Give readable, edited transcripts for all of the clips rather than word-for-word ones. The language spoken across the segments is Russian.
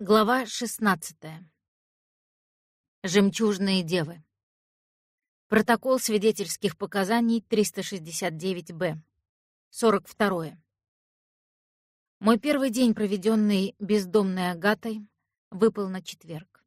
Глава 16. Жемчужные девы. Протокол свидетельских показаний 369-Б. 42. Мой первый день, проведенный бездомной Агатой, выпал на четверг.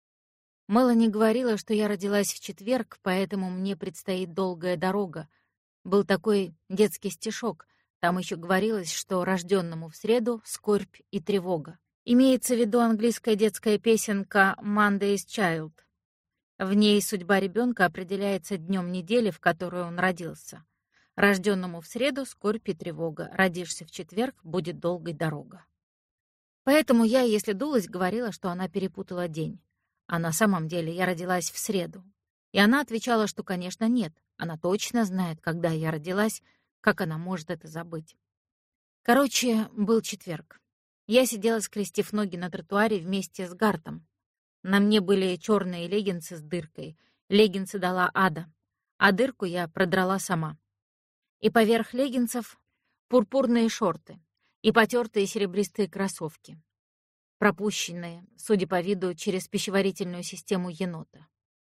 Мелани говорила, что я родилась в четверг, поэтому мне предстоит долгая дорога. Был такой детский стишок. Там еще говорилось, что рожденному в среду скорбь и тревога. Имеется в виду английская детская песенка «Monday's Child». В ней судьба ребенка определяется днем недели, в которую он родился. Рожденному в среду скорбь и тревога. Родишься в четверг, будет долгой дорога. Поэтому я, если дулась, говорила, что она перепутала день. А на самом деле я родилась в среду. И она отвечала, что, конечно, нет. Она точно знает, когда я родилась, как она может это забыть. Короче, был четверг. Я сидела, скрестив ноги на тротуаре вместе с Гартом. На мне были черные леггинсы с дыркой. Леггинсы дала Ада, а дырку я продрала сама. И поверх леггинсов пурпурные шорты и потертые серебристые кроссовки, пропущенные, судя по виду, через пищеварительную систему енота.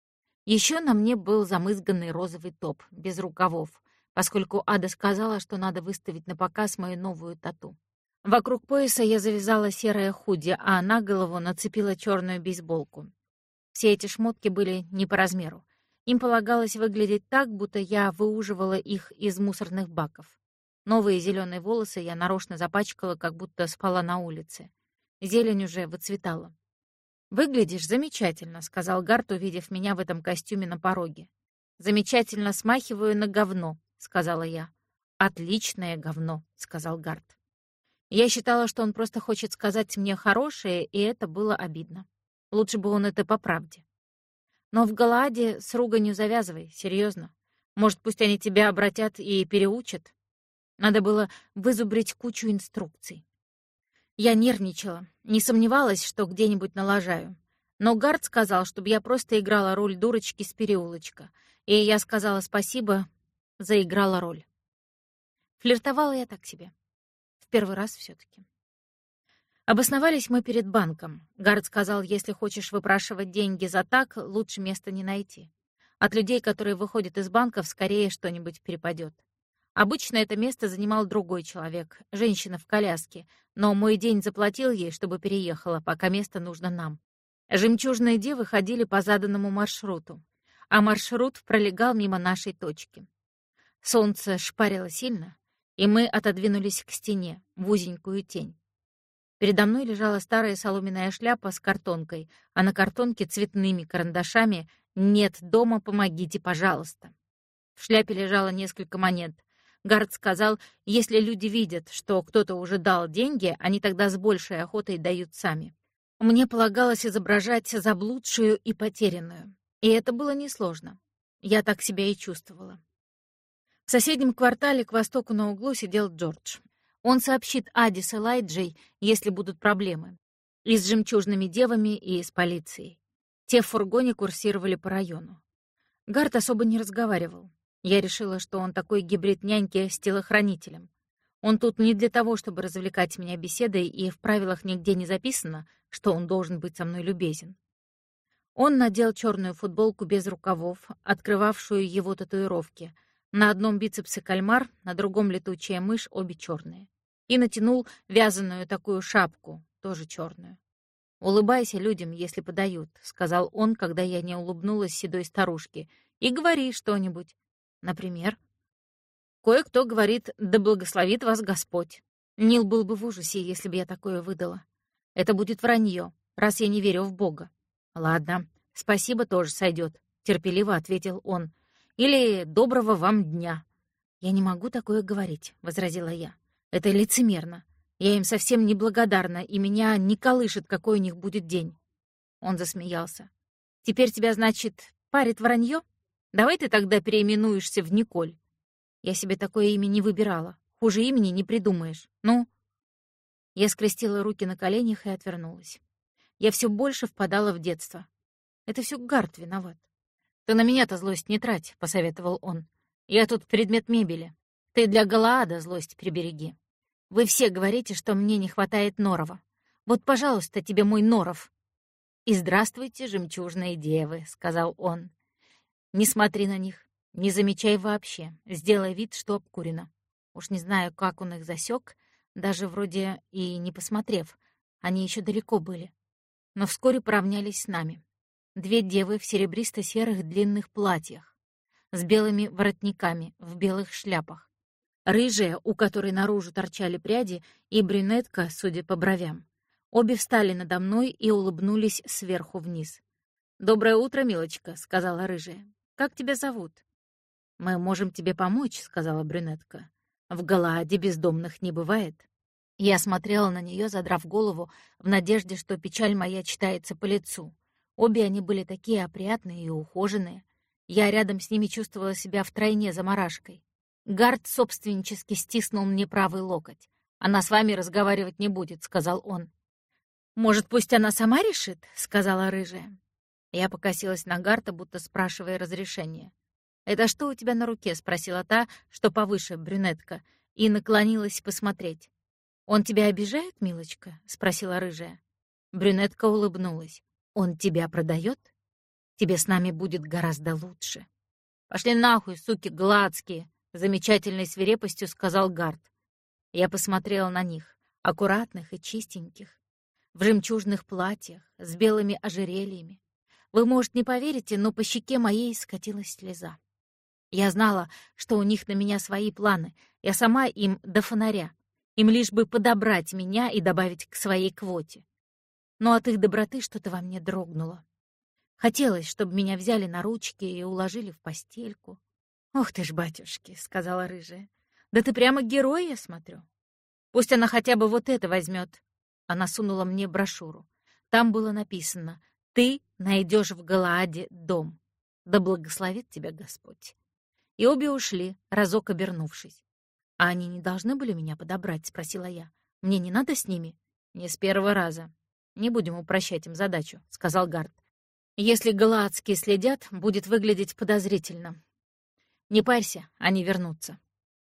Еще на мне был замызганный розовый топ, без рукавов, поскольку Ада сказала, что надо выставить на показ мою новую тату. Вокруг пояса я завязала серое худи, а на голову нацепила черную бейсболку. Все эти шмотки были не по размеру. Им полагалось выглядеть так, будто я выуживала их из мусорных баков. Новые зеленые волосы я нарочно запачкала, как будто спала на улице. Зелень уже выцветала. «Выглядишь замечательно», — сказал Гарт, увидев меня в этом костюме на пороге. «Замечательно смахиваю на говно», — сказала я. «Отличное говно», — сказал Гарт. Я считала, что он просто хочет сказать мне хорошее, и это было обидно. Лучше бы он это по правде. Но в Галааде с руганью завязывай, серьезно. Может, пусть они тебя обратят и переучат? Надо было вызубрить кучу инструкций. Я нервничала, не сомневалась, что где-нибудь налажаю. Но Гарт сказал, чтобы я просто играла роль дурочки с переулочка, и я сказала спасибо, заиграла роль. Флиртовала я так себе. Первый раз все-таки. Обосновались мы перед банком. Гарт сказал, если хочешь выпрашивать деньги за так, лучше места не найти. От людей, которые выходят из банков, скорее что-нибудь перепадет. Обычно это место занимал другой человек, женщина в коляске, но мой день заплатил ей, чтобы переехала, пока место нужно нам. Жемчужные девы ходили по заданному маршруту, а маршрут пролегал мимо нашей точки. Солнце шпарило сильно, и мы отодвинулись к стене, в узенькую тень. Передо мной лежала старая соломенная шляпа с картонкой, а на картонке цветными карандашами «Нет дома, помогите, пожалуйста». В шляпе лежало несколько монет. Гарт сказал, если люди видят, что кто-то уже дал деньги, они тогда с большей охотой дают сами. Мне полагалось изображать заблудшую и потерянную. И это было несложно. Я так себя и чувствовала. В соседнем квартале к востоку на углу сидел Джордж. Он сообщит Аде с Элайджей, если будут проблемы. И с жемчужными девами, и с полицией. Те в фургоне курсировали по району. Гарт особо не разговаривал. Я решила, что он такой гибрид няньки с телохранителем. Он тут не для того, чтобы развлекать меня беседой, и в правилах нигде не записано, что он должен быть со мной любезен. Он надел черную футболку без рукавов, открывавшую его татуировки. На одном бицепсе кальмар, на другом летучая мышь, обе черные. И натянул вязаную такую шапку, тоже черную. «Улыбайся людям, если подают», — сказал он, когда я не улыбнулась седой старушке. «И говори что-нибудь. Например, кое-кто говорит, да благословит вас Господь». Нил был бы в ужасе, если бы я такое выдала. Это будет вранье, раз я не верю в Бога. «Ладно, спасибо тоже сойдет», — терпеливо ответил он. «Или доброго вам дня». «Я не могу такое говорить», — возразила я. «Это лицемерно. Я им совсем не благодарна, и меня не колышет, какой у них будет день». Он засмеялся. «Теперь тебя, значит, парит вранье? Давай ты тогда переименуешься в Николь. Я себе такое имя не выбирала. Хуже имени не придумаешь. Ну?» Я скрестила руки на коленях и отвернулась. Я все больше впадала в детство. Это все Гарт виноват. «Ты на меня-то злость не трать», — посоветовал он. «Я тут предмет мебели. Ты для Галаада злость прибереги. Вы все говорите, что мне не хватает норова. Вот, пожалуйста, тебе мой норов». «И здравствуйте, жемчужные девы», — сказал он. «Не смотри на них, не замечай вообще, сделай вид, что обкурено». Уж не знаю, как он их засек, даже вроде и не посмотрев, они еще далеко были. Но вскоре поравнялись с нами. 2 девы в серебристо-серых длинных платьях, с белыми воротниками, в белых шляпах. Рыжая, у которой наружу торчали пряди, и брюнетка, судя по бровям. Обе встали надо мной и улыбнулись сверху вниз. «Доброе утро, милочка», — сказала рыжая. «Как тебя зовут?» «Мы можем тебе помочь», — сказала брюнетка. «В Галааде бездомных не бывает». Я смотрела на нее, задрав голову, в надежде, что печаль моя читается по лицу. Обе они были такие опрятные и ухоженные. Я рядом с ними чувствовала себя втройне заморашкой. Гард собственнически стиснул мне правый локоть. «Она с вами разговаривать не будет», — сказал он. «Может, пусть она сама решит?» — сказала рыжая. Я покосилась на Гарта, будто спрашивая разрешения. «Это что у тебя на руке?» — спросила та, что повыше, брюнетка, и наклонилась посмотреть. «Он тебя обижает, милочка?» — спросила рыжая. Брюнетка улыбнулась. «Он тебя продает? Тебе с нами будет гораздо лучше». «Пошли нахуй, суки гладские!» — замечательной свирепостью сказал Гарт. Я посмотрела на них, аккуратных и чистеньких, в жемчужных платьях, с белыми ожерельями. Вы, может, не поверите, но по щеке моей скатилась слеза. Я знала, что у них на меня свои планы. Я сама им до фонаря. Им лишь бы подобрать меня и добавить к своей квоте. Но от их доброты что-то во мне дрогнуло. Хотелось, чтобы меня взяли на ручки и уложили в постельку. «Ох ты ж, батюшки», — сказала рыжая. «Да ты прямо герой, я смотрю. Пусть она хотя бы вот это возьмет». Она сунула мне брошюру. Там было написано: «Ты найдешь в Галааде дом. Да благословит тебя Господь». И обе ушли, разок обернувшись. «А они не должны были меня подобрать?» — спросила я. «Мне не надо с ними?» «Не с первого раза. Не будем упрощать им задачу», — сказал Гарт. «Если галаадские следят, будет выглядеть подозрительно. Не парься, они вернутся».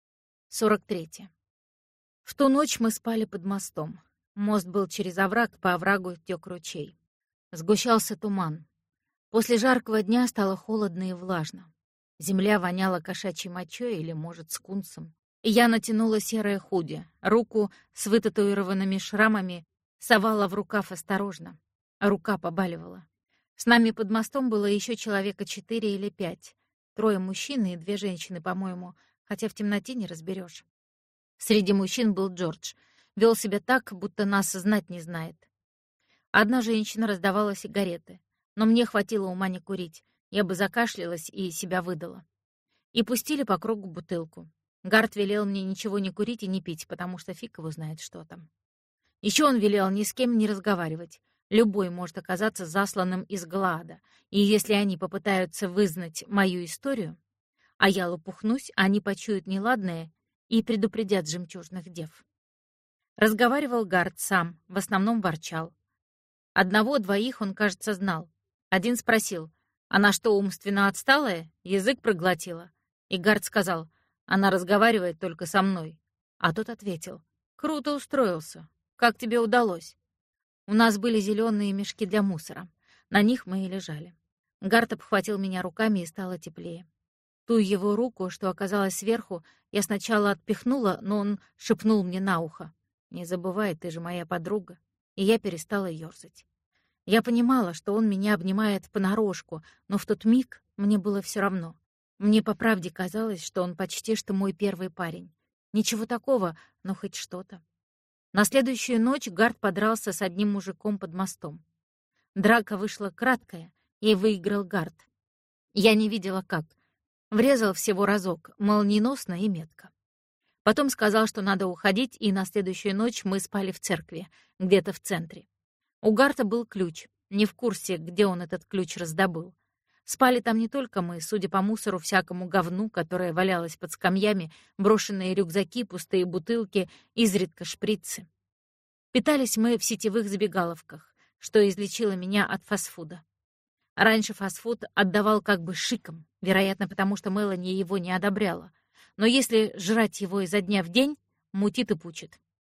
43. В ту ночь мы спали под мостом. Мост был через овраг, по оврагу тек ручей. Сгущался туман. После жаркого дня стало холодно и влажно. Земля воняла кошачьей мочой или, может, скунсом. И я натянула серое худи, руку с вытатуированными шрамами совала в рукав осторожно. Рука побаливала. С нами под мостом было еще человека 4 или 5. 3 мужчин и 2 женщины, по-моему, хотя в темноте не разберешь. Среди мужчин был Джордж. Вел себя так, будто нас знать не знает. Одна женщина раздавала сигареты, но мне хватило ума не курить. Я бы закашлялась и себя выдала. И пустили по кругу бутылку. Гарт велел мне ничего не курить и не пить, потому что фиг его знает, что там. Еще он велел ни с кем не разговаривать. Любой может оказаться засланным из Галаада, и если они попытаются вызнать мою историю, а я лопухнусь, они почуют неладное и предупредят жемчужных дев. Разговаривал Гарт сам, в основном ворчал. 1-2 он, кажется, знал. Один спросил: «Она что, умственно отсталая? Язык проглотила?» И Гарт сказал: «Она разговаривает только со мной». А тот ответил: «Круто устроился. Как тебе удалось?» У нас были зеленые мешки для мусора. На них мы и лежали. Гарт обхватил меня руками, и стало теплее. Ту его руку, что оказалась сверху, я сначала отпихнула, но он шепнул мне на ухо: «Не забывай, ты же моя подруга». И я перестала ёрзать. Я понимала, что он меня обнимает понарошку, но в тот миг мне было все равно. Мне по правде казалось, что он почти что мой первый парень. Ничего такого, но хоть что-то. На следующую ночь Гарт подрался с одним мужиком под мостом. Драка вышла краткая, и выиграл Гарт. Я не видела как. Врезал всего разок, молниеносно и метко. Потом сказал, что надо уходить, и на следующую ночь мы спали в церкви, где-то в центре. У Гарта был ключ, не в курсе, где он этот ключ раздобыл. Спали там не только мы, судя по мусору, всякому говну, которое валялось под скамьями, брошенные рюкзаки, пустые бутылки, изредка шприцы. Питались мы в сетевых забегаловках, что излечило меня от фастфуда. Раньше фастфуд отдавал как бы шиком, вероятно, потому что Мелани его не одобряла. Но если жрать его изо дня в день, мутит и пучит.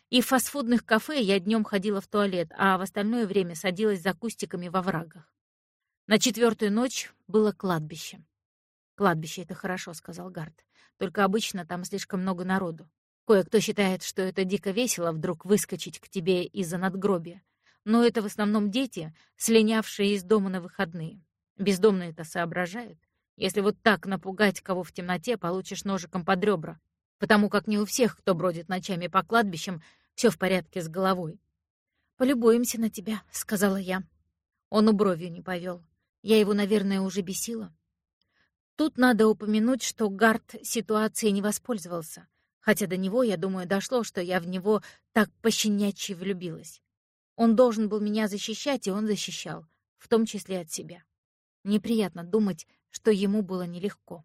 И в фастфудных кафе я днем ходила в туалет, а в остальное время садилась за кустиками во врагах. На 4-ю ночь было кладбище. «Кладбище — это хорошо», — сказал Гарт. «Только обычно там слишком много народу. Кое-кто считает, что это дико весело вдруг выскочить к тебе из-за надгробия. Но это в основном дети, слинявшие из дома на выходные. Бездомные-то соображают. Если вот так напугать кого в темноте, получишь ножиком под ребра, потому как не у всех, кто бродит ночами по кладбищам, все в порядке с головой». «Полюбуемся на тебя», — сказала я. Он и бровью не повел. Я его, наверное, уже бесила. Тут надо упомянуть, что Гарт ситуацией не воспользовался, хотя до него, я думаю, дошло, что я в него так пощенячьи влюбилась. Он должен был меня защищать, и он защищал, в том числе от себя. Неприятно думать, что ему было нелегко.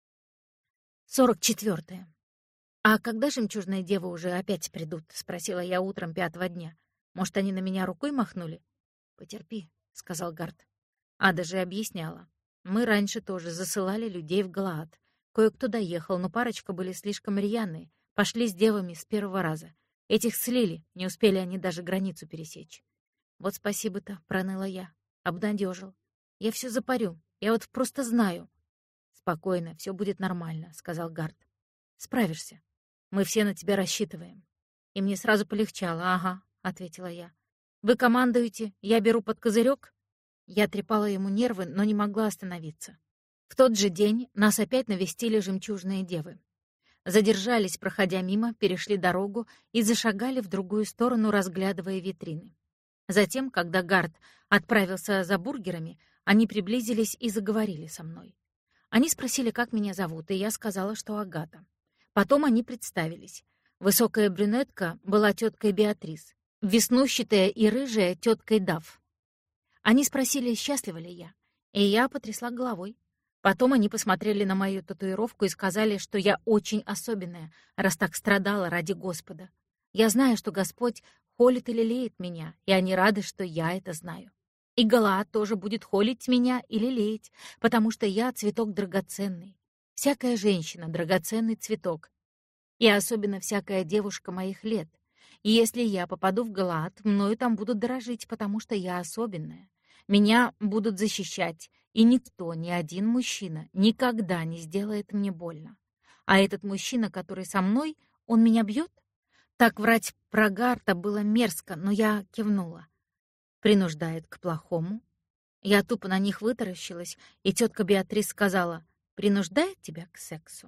44. «А когда жемчужные девы уже опять придут?» — спросила я утром 5-го дня. «Может, они на меня рукой махнули?» «Потерпи», — сказал Гарт. Ада же объясняла. Мы раньше тоже засылали людей в Галаад. Кое-кто доехал, но парочка были слишком рьяные. Пошли с девами с первого раза. Этих слили, не успели они даже границу пересечь. «Вот спасибо-то», — проныла я. Обнадежил. «Я все запарю. Я вот просто знаю». «Спокойно, все будет нормально», — сказал Гарт. «Справишься. Мы все на тебя рассчитываем». И мне сразу полегчало. «Ага», — ответила я. «Вы командуете, я беру под козырек?» Я трепала ему нервы, но не могла остановиться. В тот же день нас опять навестили жемчужные девы. Задержались, проходя мимо, перешли дорогу и зашагали в другую сторону, разглядывая витрины. Затем, когда Гарт отправился за бургерами, они приблизились и заговорили со мной. Они спросили, как меня зовут, и я сказала, что Агата. Потом они представились. Высокая брюнетка была теткой Беатрис, веснущатая и рыжая теткой Дав. Они спросили, счастлива ли я, и я потрясла головой. Потом они посмотрели на мою татуировку и сказали, что я очень особенная, раз так страдала ради Господа. Я знаю, что Господь холит и лелеет меня, и они рады, что я это знаю. И Галаад тоже будет холить меня и лелеять, потому что я цветок драгоценный. Всякая женщина — драгоценный цветок, и особенно всякая девушка моих лет. И если я попаду в Галаад, мною там будут дорожить, потому что я особенная. Меня будут защищать, и никто, ни один мужчина, никогда не сделает мне больно. А этот мужчина, который со мной, он меня бьет? Так врать про Гарта было мерзко, но я кивнула. Принуждает к плохому. Я тупо на них вытаращилась, и тетка Беатрис сказала: «Принуждает тебя к сексу?»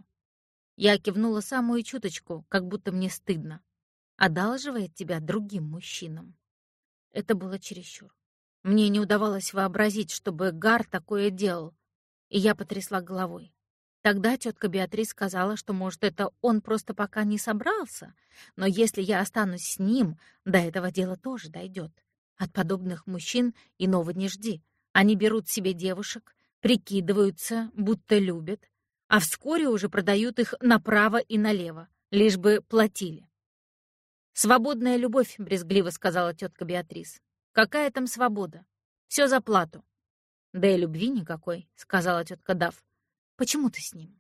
Я кивнула самую чуточку, как будто мне стыдно. «Одалживает тебя другим мужчинам». Это было чересчур. Мне не удавалось вообразить, чтобы Гар такое делал, и я потрясла головой. Тогда тетка Беатрис сказала, что, может, это он просто пока не собрался, но если я останусь с ним, до этого дела тоже дойдет. От подобных мужчин иного не жди. Они берут себе девушек, прикидываются, будто любят, а вскоре уже продают их направо и налево, лишь бы платили. «Свободная любовь», — брезгливо сказала тетка Беатрис. «Какая там свобода? Все за плату». «Да и любви никакой», — сказала тетка Дав. «Почему ты с ним?»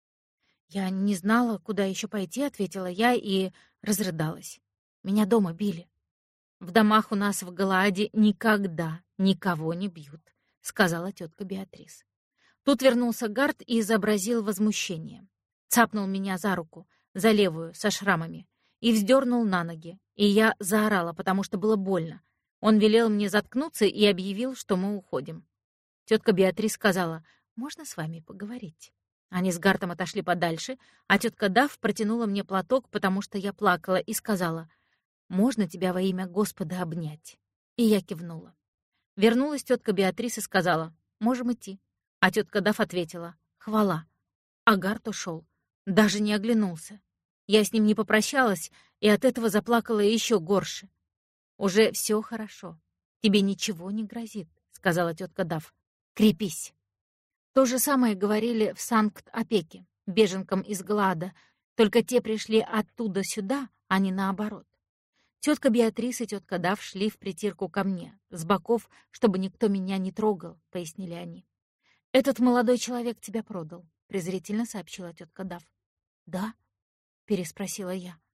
«Я не знала, куда еще пойти», — ответила я и разрыдалась. «Меня дома били». «В домах у нас в Галааде никогда никого не бьют», — сказала тетка Беатрис. Тут вернулся Гарт и изобразил возмущение. Цапнул меня за руку, за левую, со шрамами, и вздернул на ноги, и я заорала, потому что было больно. Он велел мне заткнуться и объявил, что мы уходим. Тетка Беатрис сказала: «Можно с вами поговорить?» Они с Гартом отошли подальше, а тетка Дав протянула мне платок, потому что я плакала, и сказала: «Можно тебя во имя Господа обнять?» И я кивнула. Вернулась тетка Беатрис и сказала: «Можем идти». А тетка Дав ответила: «Хвала». А Гарт ушел, даже не оглянулся. Я с ним не попрощалась, и от этого заплакала еще горше. «Уже все хорошо. Тебе ничего не грозит», — сказала тетка Дав. «Крепись». То же самое говорили в Санкт-Опеке, беженкам из Галаада, только те пришли оттуда сюда, а не наоборот. Тетка Беатрис и тетка Дав шли впритирку ко мне, с боков, чтобы никто меня не трогал, — пояснили они. «Этот молодой человек тебя продал», — презрительно сообщила тетка Дав. «Да?» — переспросила я.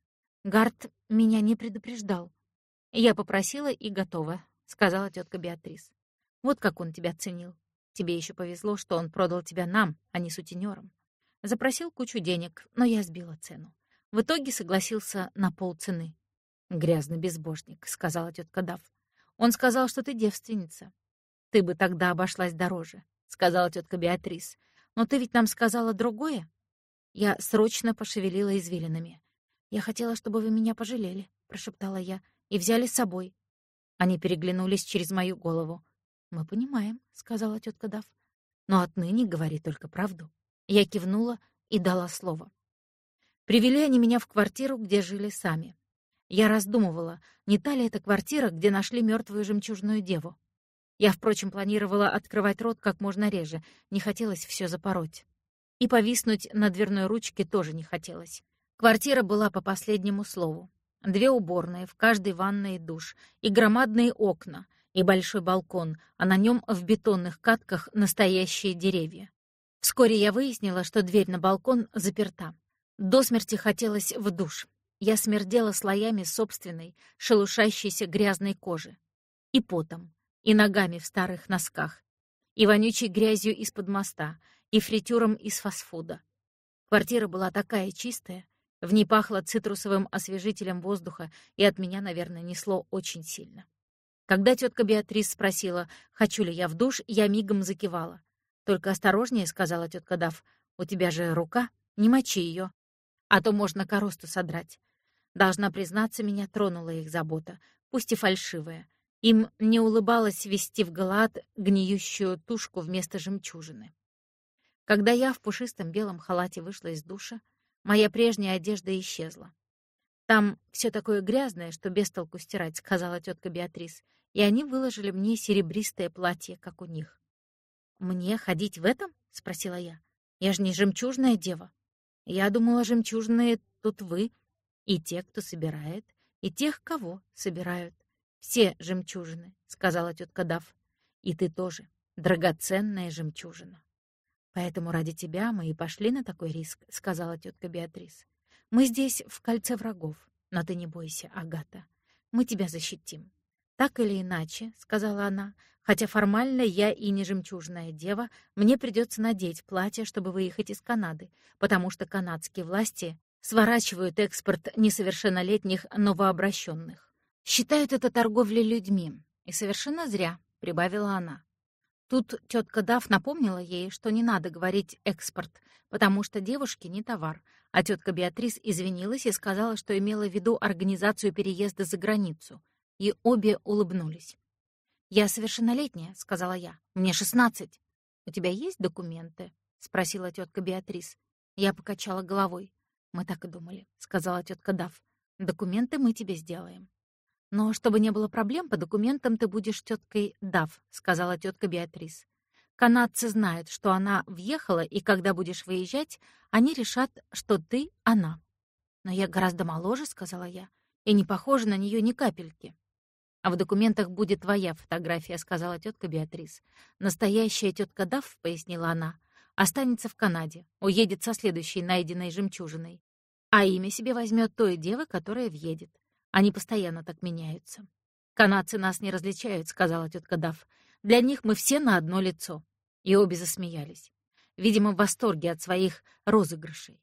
Гарт меня не предупреждал. Я попросила и готова, сказала тетка Беатрис. Вот как он тебя ценил. Тебе еще повезло, что он продал тебя нам, а не сутенерам. Запросил кучу денег, но я сбила цену. В итоге согласился на полцены. «Грязный безбожник», — сказала тетка Дав. «Он сказал, что ты девственница. Ты бы тогда обошлась дороже», — сказала тетка Беатрис. «Но ты ведь нам сказала другое?» Я срочно пошевелила извилинами. «Я хотела, чтобы вы меня пожалели», — прошептала я, — «и взяли с собой». Они переглянулись через мою голову. «Мы понимаем», — сказала тетка Дав. «Но отныне говори только правду». Я кивнула и дала слово. Привели они меня в квартиру, где жили сами. Я раздумывала, не та ли это квартира, где нашли мертвую жемчужную деву. Я, впрочем, планировала открывать рот как можно реже, не хотелось все запороть. И повиснуть на дверной ручке тоже не хотелось. Квартира была по последнему слову. 2 уборные, в каждой ванной и душ, и громадные окна, и большой балкон, а на нем в бетонных катках настоящие деревья. Вскоре я выяснила, что дверь на балкон заперта. До смерти хотелось в душ. Я смердела слоями собственной, шелушащейся грязной кожи. И потом, и ногами в старых носках, и вонючей грязью из-под моста, и фритюром из фастфуда. Квартира была такая чистая, в ней пахло цитрусовым освежителем воздуха, и от меня, наверное, несло очень сильно. Когда тетка Беатрис спросила, хочу ли я в душ, я мигом закивала. «Только осторожнее», — сказала тетка Дав, — «у тебя же рука, не мочи ее, а то можно коросту содрать». Должна признаться, меня тронула их забота, пусть и фальшивая. Им не улыбалось вести в Галаад гниющую тушку вместо жемчужины. Когда я в пушистом белом халате вышла из душа, моя прежняя одежда исчезла. «Там все такое грязное, что без толку стирать», — сказала тетка Беатрис, и они выложили мне серебристое платье, как у них. «Мне ходить в этом?» — спросила я. «Я же не жемчужная дева. Я думала, жемчужные тут вы, и те, кто собирает, и тех, кого собирают. Все жемчужины», — сказала тетка Дав. «И ты тоже, драгоценная жемчужина». «Поэтому ради тебя мы и пошли на такой риск», — сказала тетка Беатрис. «Мы здесь в кольце врагов, но ты не бойся, Агата. Мы тебя защитим». «Так или иначе», — сказала она, — «хотя формально я и не жемчужная дева, мне придется надеть платье, чтобы выехать из Канады, потому что канадские власти сворачивают экспорт несовершеннолетних новообращенных. Считают это торговлей людьми. И совершенно зря», — прибавила она. Тут тетка Дав напомнила ей, что не надо говорить «экспорт», потому что девушки не товар, а тетка Беатрис извинилась и сказала, что имела в виду организацию переезда за границу. И обе улыбнулись. «Я совершеннолетняя», — сказала я. «Мне 16. «У тебя есть документы?» — спросила тетка Беатрис. Я покачала головой. «Мы так и думали», — сказала тетка Дав. «Документы мы тебе сделаем». «Но чтобы не было проблем, по документам ты будешь теткой Дав», — сказала тетка Беатрис. «Канадцы знают, что она въехала, и когда будешь выезжать, они решат, что ты она». «Но я гораздо моложе», — сказала я, — «и не похожа на нее ни капельки». «А в документах будет твоя фотография», — сказала тетка Беатрис. «Настоящая тетка Дав», — пояснила она, — «останется в Канаде, уедет со следующей найденной жемчужиной, а имя себе возьмет той девы, которая въедет. Они постоянно так меняются». «Канадцы нас не различают», — сказала тетка Дав. «Для них мы все на одно лицо». И обе засмеялись. Видимо, в восторге от своих розыгрышей.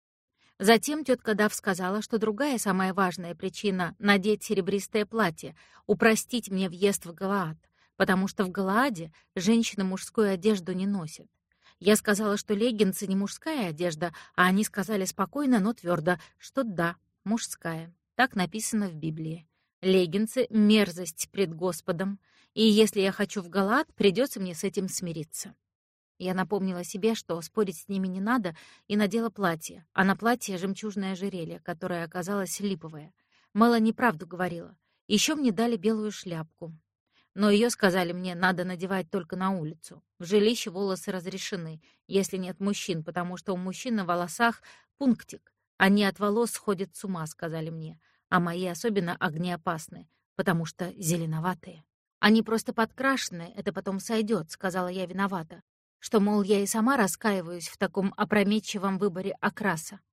Затем тетка Дав сказала, что другая самая важная причина надеть серебристое платье — упростить мне въезд в Галаад, потому что в Галааде женщины мужскую одежду не носят. Я сказала, что леггинсы не мужская одежда, а они сказали спокойно, но твердо, что да, мужская. Так написано в Библии. Леггинсы — мерзость пред Господом, и если я хочу в Галаад, придется мне с этим смириться. Я напомнила себе, что спорить с ними не надо, и надела платье, а на платье жемчужное ожерелье, которое оказалось липовое. Мелани правду говорила. Еще мне дали белую шляпку. Но ее, сказали мне, надо надевать только на улицу. В жилище волосы разрешены, если нет мужчин, потому что у мужчин на волосах пунктик. Они от волос сходят с ума, сказали мне, а мои особенно огнеопасны, потому что зеленоватые. Они просто подкрашены, это потом сойдет, сказала я виновата. Что, мол, я и сама раскаиваюсь в таком опрометчивом выборе окраса.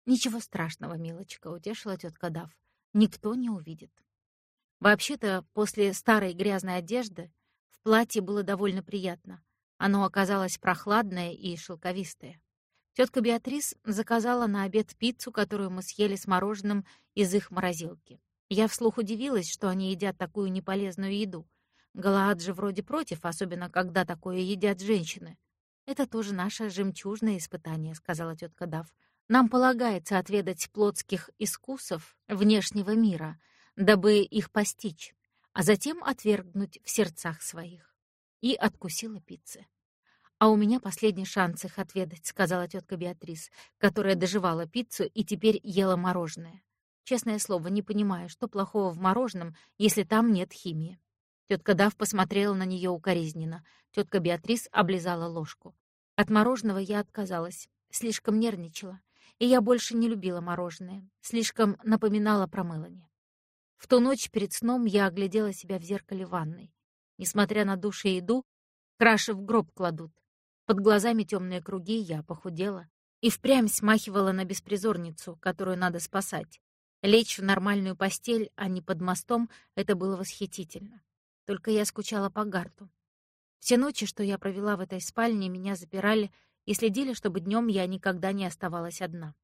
«Ничего страшного, милочка», — утешила тетка Дав. «Никто не увидит». Вообще-то, после старой грязной одежды в платье было довольно приятно. Оно оказалось прохладное и шелковистое. Тетка Беатрис заказала на обед пиццу, которую мы съели с мороженым из их морозилки. Я вслух удивилась, что они едят такую неполезную еду. Галаад же вроде против, особенно когда такое едят женщины. «Это тоже наше жемчужное испытание», — сказала тетка Дав. «Нам полагается отведать плотских искусов внешнего мира, дабы их постичь, а затем отвергнуть в сердцах своих». И откусила пиццы. «А у меня последний шанс их отведать», — сказала тетка Беатрис, которая доживала пиццу и теперь ела мороженое. Честное слово, не понимаю, что плохого в мороженом, если там нет химии. Тетка Дав посмотрела на нее укоризненно. Тетка Беатрис облизала ложку. От мороженого я отказалась, слишком нервничала, и я больше не любила мороженое, слишком напоминала про Мелани. В ту ночь перед сном я оглядела себя в зеркале ванной. Несмотря на душ и еду, краши в гроб кладут. Под глазами темные круги, я похудела и впрямь смахивала на беспризорницу, которую надо спасать. Лечь в нормальную постель, а не под мостом, это было восхитительно. Только я скучала по Гарту. Все ночи, что я провела в этой спальне, меня запирали и следили, чтобы днем я никогда не оставалась одна.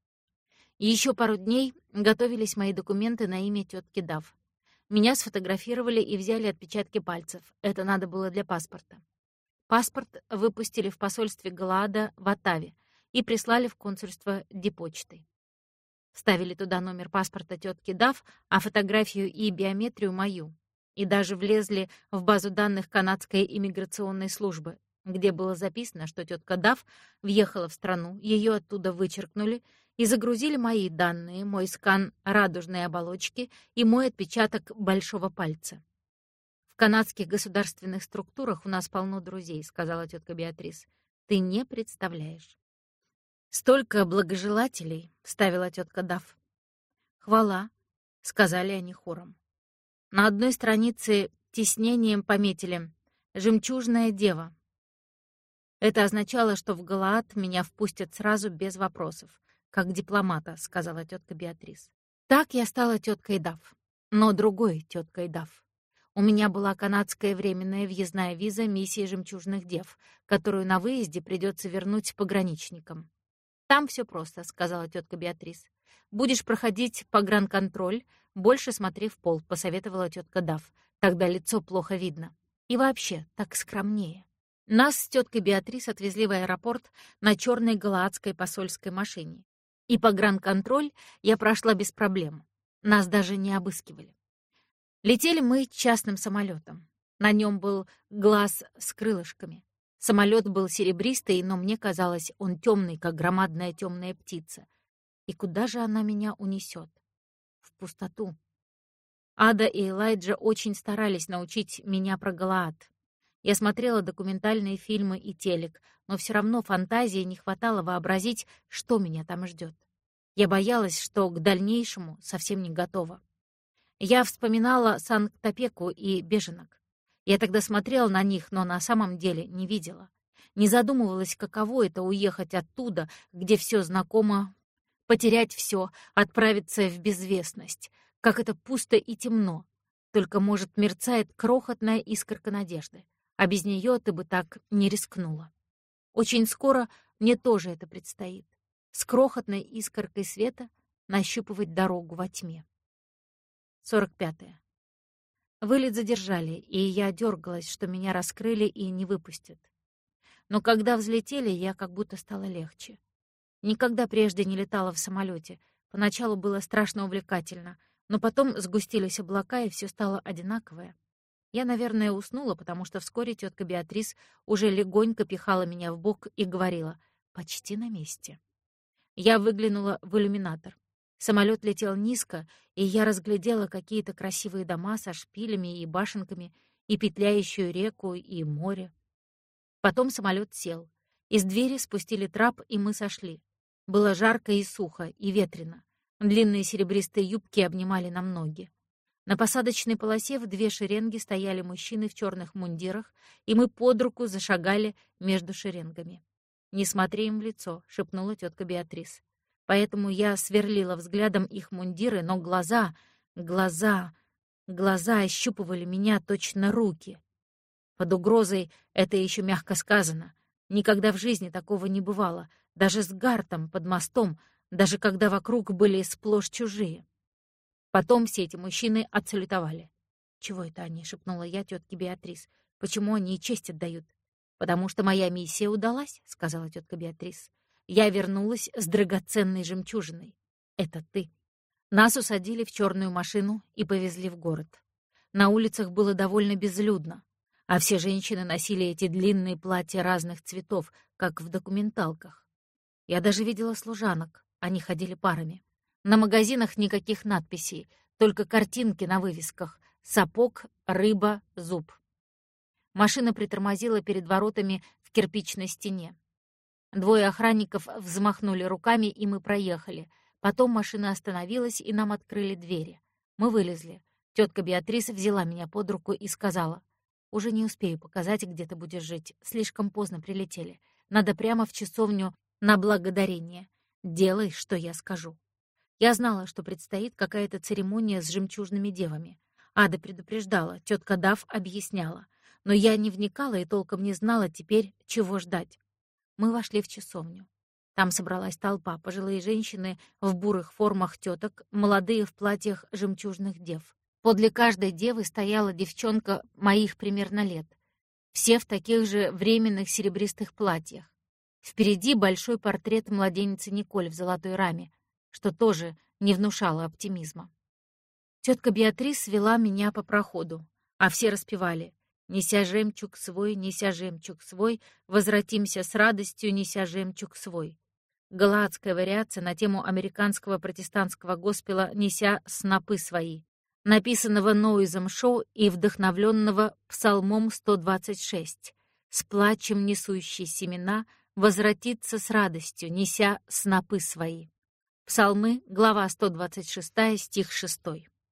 И еще пару дней готовились мои документы на имя тетки Дав. Меня сфотографировали и взяли отпечатки пальцев. Это надо было для паспорта. Паспорт выпустили в посольстве Галаада в Оттаве и прислали в консульство дипочтой. Вставили туда номер паспорта тетки Дав, а фотографию и биометрию мою. И даже влезли в базу данных канадской иммиграционной службы, где было записано, что тетка Дав въехала в страну, ее оттуда вычеркнули и загрузили мои данные, мой скан радужной оболочки и мой отпечаток большого пальца. «В канадских государственных структурах у нас полно друзей», — сказала тетка Беатрис. «Ты не представляешь». «Столько благожелателей», — вставила тетка Дав. «Хвала», — сказали они хором. На одной странице тиснением пометили «Жемчужная дева». Это означало, что в Галаад меня впустят сразу без вопросов, как дипломата, сказала тетка Беатрис. Так я стала теткой Дав, но другой теткой Дав. У меня была канадская временная въездная виза миссии жемчужных дев, которую на выезде придется вернуть пограничникам. «Там все просто», — сказала тетка Беатрис. «Будешь проходить погранконтроль, больше смотри в пол», — посоветовала тетка Дав. «Тогда лицо плохо видно. И вообще, так скромнее». Нас с теткой Беатрис отвезли в аэропорт на черной галаадской посольской машине. И погранконтроль я прошла без проблем. Нас даже не обыскивали. Летели мы частным самолетом. На нем был глаз с крылышками. Самолет был серебристый, но мне казалось, он темный, как громадная темная птица. И куда же она меня унесет? В пустоту. Ада и Элайджа очень старались научить меня про Галаад. Я смотрела документальные фильмы и телек, но все равно фантазии не хватало вообразить, что меня там ждет. Я боялась, что к дальнейшему совсем не готова. Я вспоминала Санкт-Опеку и беженок. Я тогда смотрела на них, но на самом деле не видела. Не задумывалась, каково это уехать оттуда, где все знакомо, потерять все, отправиться в безвестность. Как это пусто и темно. Только, может, мерцает крохотная искорка надежды. А без нее ты бы так не рискнула. Очень скоро мне тоже это предстоит. С крохотной искоркой света нащупывать дорогу во тьме. 45-е. Вылет задержали, и я дергалась, что меня раскрыли и не выпустят. Но когда взлетели, я как будто стала легче. Никогда прежде не летала в самолете. Поначалу было страшно увлекательно, но потом сгустились облака, и все стало одинаковое. Я, наверное, уснула, потому что вскоре тетка Беатрис уже легонько пихала меня в бок и говорила: «Почти на месте». Я выглянула в иллюминатор. Самолет летел низко, и я разглядела какие-то красивые дома со шпилями и башенками, и петляющую реку, и море. Потом самолет сел. Из двери спустили трап, и мы сошли. Было жарко и сухо, и ветрено. Длинные серебристые юбки обнимали нам ноги. На посадочной полосе в две шеренги стояли мужчины в черных мундирах, и мы под руку зашагали между шеренгами. «Не смотри им в лицо», — шепнула тетка Беатрис. поэтому я сверлила взглядом их мундиры, но глаза ощупывали меня точно руки. Под угрозой это еще мягко сказано. Никогда в жизни такого не бывало, даже с Гартом под мостом, даже когда вокруг были сплошь чужие. Потом все эти мужчины отсалютовали. «Чего это они?» — шепнула я тетке Беатрис. «Почему они и честь отдают?» «Потому что моя миссия удалась», — сказала тетка Беатрис. «Я вернулась с драгоценной жемчужиной. Это ты». Нас усадили в черную машину и повезли в город. На улицах было довольно безлюдно, а все женщины носили эти длинные платья разных цветов, как в документалках. Я даже видела служанок, они ходили парами. На магазинах никаких надписей, только картинки на вывесках: сапог, рыба, зуб. Машина притормозила перед воротами в кирпичной стене. Двое охранников взмахнули руками, и мы проехали. Потом машина остановилась, и нам открыли двери. Мы вылезли. Тетка Беатрис взяла меня под руку и сказала: «Уже не успею показать, где ты будешь жить. Слишком поздно прилетели. Надо прямо в часовню на благодарение. Делай, что я скажу». Я знала, что предстоит какая-то церемония с жемчужными девами. Ада предупреждала, тетка Дав объясняла. Но я не вникала и толком не знала теперь, чего ждать. Мы вошли в часовню. Там собралась толпа, пожилые женщины в бурых формах теток, молодые в платьях жемчужных дев. Подле каждой девы стояла девчонка моих примерно лет. Все в таких же временных серебристых платьях. Впереди большой портрет младенницы Николь в золотой раме, что тоже не внушало оптимизма. Тетка Беатрис вела меня по проходу, а все распевали: «Неся жемчуг свой, возвратимся с радостью, неся жемчуг свой». Галаадская вариация на тему американского протестантского госпела «Неся снопы свои», написанного Ноизом Шоу и вдохновленного Псалмом 126. «С плачем несущий семена возвратится с радостью, неся снопы свои». Псалмы, глава 126, стих 6.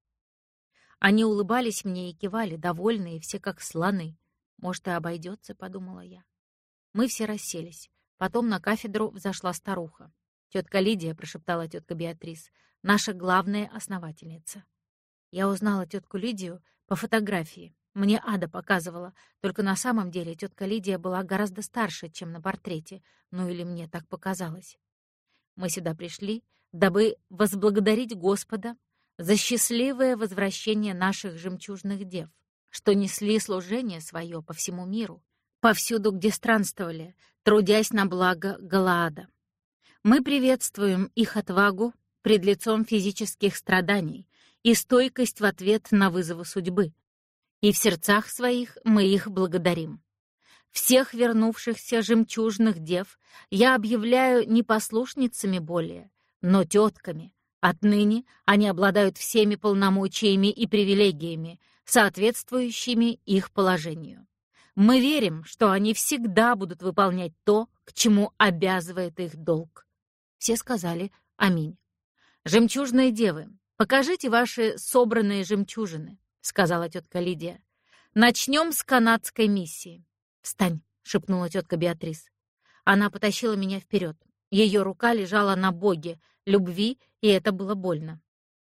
Они улыбались мне и кивали, довольные, все как слоны. «Может, и обойдется», — подумала я. Мы все расселись. Потом на кафедру взошла старуха. «Тетка Лидия», — прошептала тетка Беатрис, — «наша главная основательница». Я узнала тетку Лидию по фотографии. Мне Ада показывала, только на самом деле тетка Лидия была гораздо старше, чем на портрете, ну или мне так показалось. Мы сюда пришли, дабы возблагодарить Господа за счастливое возвращение наших жемчужных дев, что несли служение свое по всему миру, повсюду, где странствовали, трудясь на благо Галаада. Мы приветствуем их отвагу пред лицом физических страданий и стойкость в ответ на вызовы судьбы, и в сердцах своих мы их благодарим. Всех вернувшихся жемчужных дев я объявляю не послушницами более, но тетками. Отныне они обладают всеми полномочиями и привилегиями, соответствующими их положению. Мы верим, что они всегда будут выполнять то, к чему обязывает их долг. Все сказали «Аминь». «Жемчужные девы, покажите ваши собранные жемчужины», — сказала тетка Лидия. «Начнем с канадской миссии». «Встань», — шепнула тетка Беатрис. Она потащила меня вперед. Ее рука лежала на боге любви, и это было больно.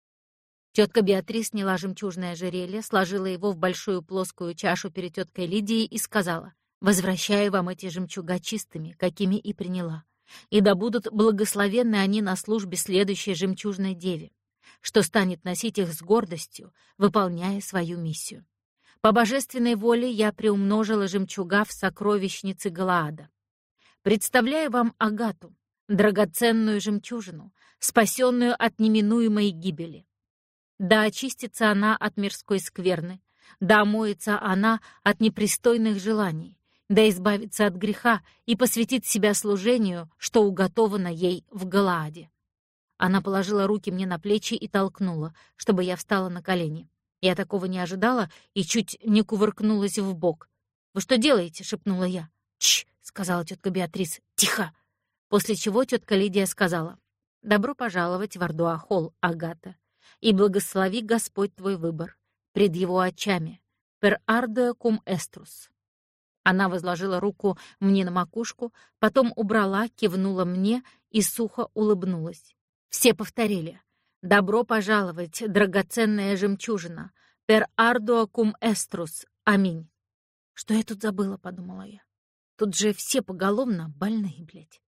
Тетка Беатрис сняла жемчужное ожерелье, сложила его в большую плоскую чашу перед теткой Лидией и сказала: «Возвращаю вам эти жемчуга чистыми, какими и приняла, и да будут благословенны они на службе следующей жемчужной деве, что станет носить их с гордостью, выполняя свою миссию. По божественной воле я приумножила жемчуга в сокровищнице Галаада. Представляю вам Агату, драгоценную жемчужину, спасенную от неминуемой гибели. Да очистится она от мирской скверны, да омоется она от непристойных желаний, да избавится от греха и посвятит себя служению, что уготовано ей в Галааде». Она положила руки мне на плечи и толкнула, чтобы я встала на колени. Я такого не ожидала и чуть не кувыркнулась в бок. «Вы что делаете?» — шепнула я. «Тш!» — сказала тетка Беатрис. «Тихо!» После чего тетка Лидия сказала: «Добро пожаловать в Ардуа-холл, Агата, и благослови Господь твой выбор пред его очами. Per ardua cum estrus». Она возложила руку мне на макушку, потом убрала, кивнула мне и сухо улыбнулась. Все повторили: «Добро пожаловать, драгоценная жемчужина! Per ardua cum estrus! Аминь!» «Что я тут забыла?» — подумала я. «Тут же все поголовно больные, блядь».